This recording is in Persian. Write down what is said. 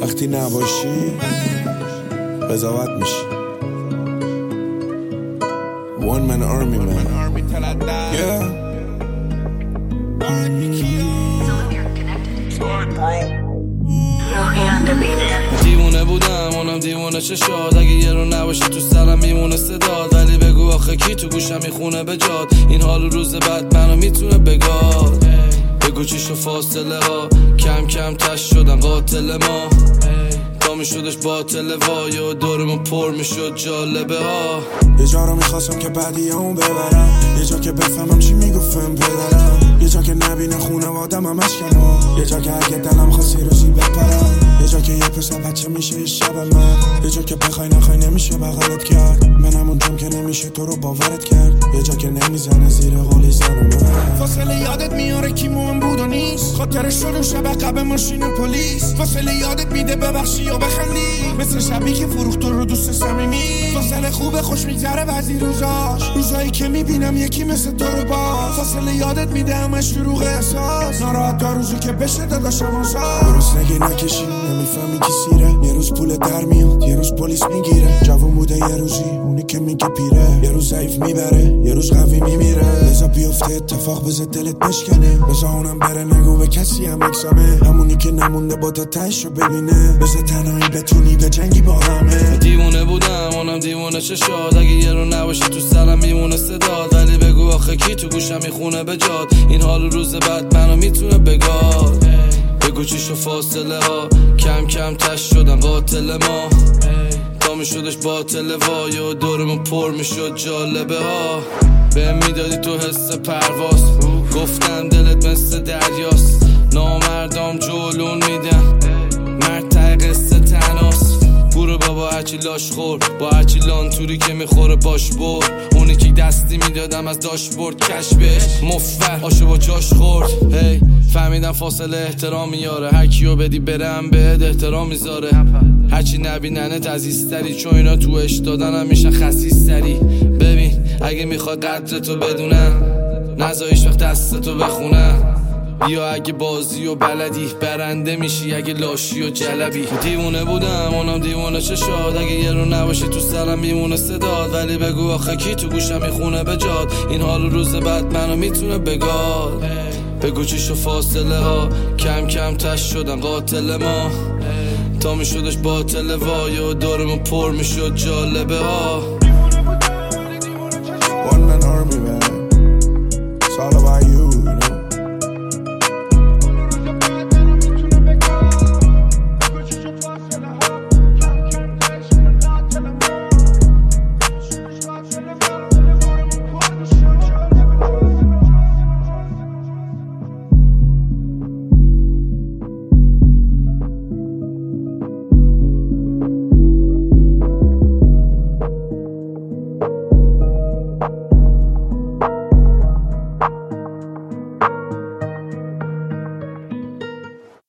وقتی نباشی قضاوت میشی. One man army man. Yeah. دیوونه بودم اونم دیوونه چشاد، اگه یه رو نباشی تو سرم میمونه صداد، ولی بگو آخه کی تو گوشم میخونه به جاد، این حال روز بعد منو میتونه بگاد. بگو چی شو فاصله ها کم کم تش شدن قاتل ما، تا میشدش باطل وای و دورمون پر میشد جالبه ها. یه جا رو میخواستم که بعدی اون ببرم، یه جا که بفهمم چی میگفتم پدرم، یه جا که نبینه خونوادم هم اشکنم، یه جا که اگه دلم خواستی روزی بپرم، یه جا که یه پسر بچه میشه یه شب من، یه جا که بخوای نخوای نمیشه بغلت کرد، منم اونجام که نمیشه تو رو باورت کرد، یه جا که نمیزنه زیر قولی زن من. فاصله یادت میاره کی مهم بود و نیست، خاطرش شدم شب قبل ماشین پلیس، فاصله یادت میده ببخشی یا بخندی، مثل شبی که فروخت رو دوست صمیمی، فاصله خوبه خوش میگذره بعضی روزایی که میبینم یکی مثل تو رو باز، فاصله یادت میده همه شروع احساس، ناراحت تا روزی که بشه داداشم آسان، درست نگه نکشی نمیفهمی کی سیره، یه روز پول در میاد یه روز پلیس میگیره، جوون بوده یه روزی اونی که میگه پیره، یه روز ضعیف میبره یه روز قوی میمیره، لذا بیفته اتفاق بذار دلت بشکنه، بذار اونم بره نگو به کسی هم اکسامه، همونی که نمونده با تا تهش رو ببینه، بذار تنهایی بتونی به جنگی با همه. دیوونه بودم اونم دیوونه چشاد، اگه یه رو نباشی تو سرم میمونه صداد، ولی بگو آخه کی تو گوشم میخونه به جاد، این حال روز بعد منو میتونه بگاد. بگو چی شو فاصله ها کم کم تش شدن قاتل ما، تا میشدش باطل وای و دورمون پر میشد جالبه ها. به میدادی تو حس پرواز، گفتم دلت مثل دریاست، نامردام جلون میدن مرد ته قصه تناست، برو بابا هرچی لاش خور با هرچی لانتوری که میخوره باش بر، اونی که دستی میدادم از داشبورد کشبش مفر آشو با جاش خورد. هی فهمیدم فاصله احترام میاره، هر کیو بدی برم بهت احترام میذاره، هرچی نبیننت عزیزتری چون اینا تو اش دادنم میشن خسیستری. ببین اگه میخواد قدر تو بدونم نزایش وقت دست تو بخونم، یا اگه بازی و بلدی برنده میشی اگه لاشی و جلبی. دیوونه بودم اونم دیوونه چشاد، اگه یه رو نباشی تو سرم میمونه صداد، ولی بگو آخه کی تو گوشم میخونه به جاد، این حال روز بعد منو میتونه بگاد. بگو چی شو فاصله ها کم کم تش شدن قاتل ما، تا میشدش باطل وای و دورمون پر میشد جالبه ها.